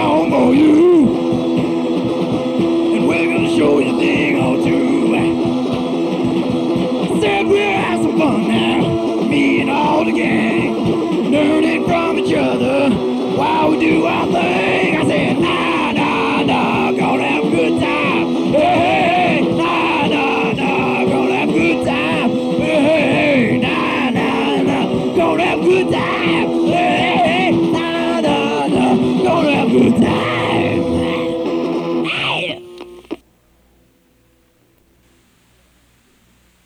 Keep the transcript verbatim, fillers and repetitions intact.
song for you. And we're gonna show you a thing or two. Said we'll have some fun now, me and all the gang, learning from each other while we do our thing. I said, nah, nah, nah, gonna have a good time. Hey, hey, nah, nah, nah, gonna have a good time. Hey, hey, nah, nah, nah, gonna have a good time. Hey,